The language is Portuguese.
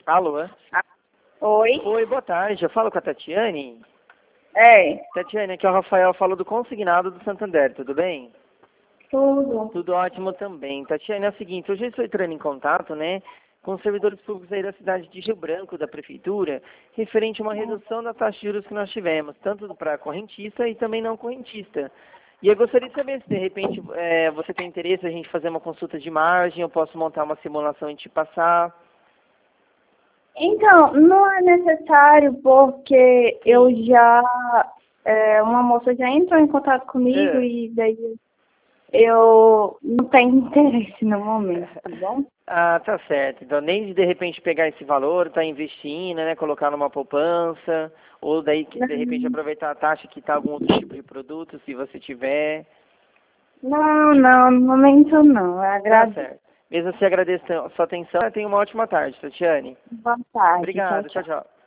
Alô? Oi? Oi, boa tarde. Eu falo com a Tatiane. É, Tatiane, aqui é o Rafael, falo do Consignado do Santander, tudo bem? tudo. Tudo ótimo também. Tatiane, é o seguinte, hoje eu estou entrando em contato, com os servidores públicos aí da cidade de Rio Branco, da Prefeitura, referente a uma redução da taxa de juros que nós tivemos, tanto para correntista e também não correntista. E eu gostaria de saber se, de repente, você tem interesse em a gente fazer uma consulta de margem, eu posso montar uma simulação e te passar. Então, não é necessário porque uma moça já entrou em contato comigo É. e daí eu não tenho interesse no momento, tá bom? Ah, tá certo. Então, nem de repente pegar esse valor, tá investindo, colocar numa poupança, ou daí, de repente, aproveitar a taxa que tá algum outro tipo de produto, se você tiver. Não, no momento não. Eu Tá agradeço. certo. Mesmo assim, agradeço a sua atenção. Tenha uma ótima tarde, Tatiane. Boa tarde. Tchau, Obrigado. Tchau, tchau. tchau.